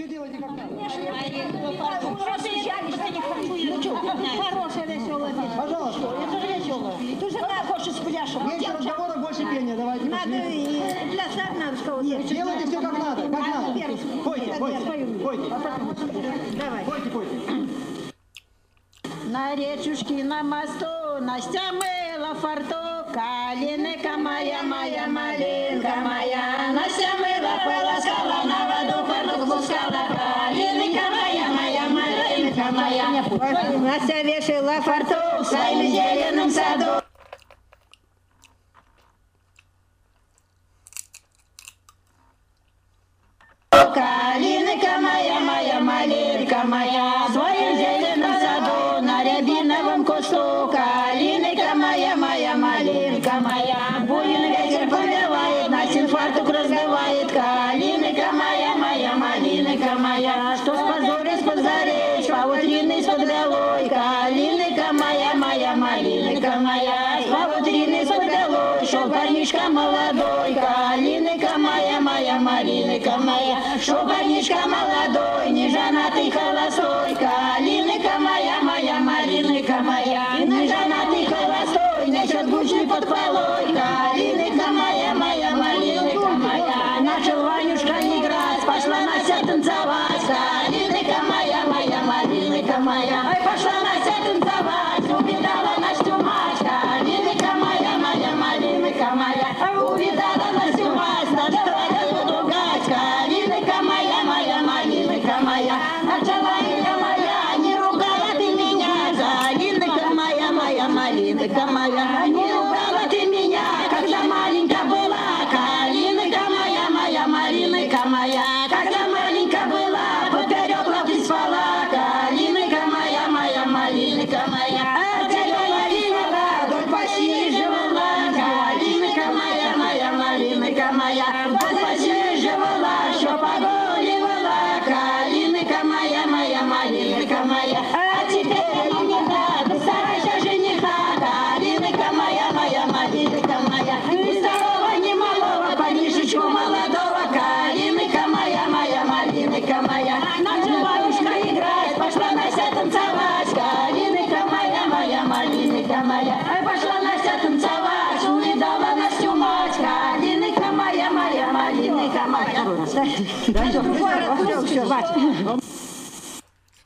делайте как надо. Хорошая веселая песня. Пожалуйста. Это же веселая. Ты же так хочешь с пляшем. Меньше разговоров, больше пения. Давайте. Надо и плясать надо что-то. Нет, делайте все как надо. Как надо. Пойте, пойте. Пойте. Давай. Пойте, пойте. На речушке на мосту Настя мыла фартук, калинка моя, моя малинка моя. Настя мыла, полоскала, на воду фартук пускала, калинка моя, моя малинка моя. Настя вешала фартук в своем зеленом саду. Калинка моя, моя малинка моя, в своем зеленом саду на рябиновом кусту. Калинка моя, моя малинка моя, буйный ветер повевает, Настин фартук раздувает. Калинка моя, моя малинка моя, что с позоря спозоришь, паутрины из-под головой. Калинка моя, моя малинка моя, с паутрины из-под головой, шел парнишка молодой. Калинка моя, моя малинка моя, шел парнишка молодой, не женатый холостой. Калинка моя, моя малинка моя, не женатый холостой, несет гучный под полой. Калинка моя, моя малинка моя, начал Ванюшка играть, пошла Настя танцевать. Калинка моя, моя малинка моя, ой, пошла Настя танцевать, увидала Настю мать. Калинка моя, моя малинка моя, увидала Настю мать, начала ее ругать. Калинка моя, моя малинка моя, начала ее моя, не ругала ты меня. Калинка моя, моя малинка моя, не ругала ты меня, когда маленькая была. Калинка моя, моя малинка моя, когда маленькая была, поперек лапы спала. Калинка моя, моя малинка моя, вдоль посиживала. Калинка моя, моя малинка моя, вдоль посиживала, что погуливала. Калинка моя, моя малинка моя, а теперь жениха, ты старайся жениха. Калинка моя, моя малинка моя, ни старого, ни малого, парнишечку молодого. Калинка моя, моя малинка моя, начала Ванюшка играть, пошла Настя танцевать. Калинка моя, моя малинка моя, ай, пошла Настя танцевать, увидала Настю мать. Калинка моя, моя малинка моя. Да, все,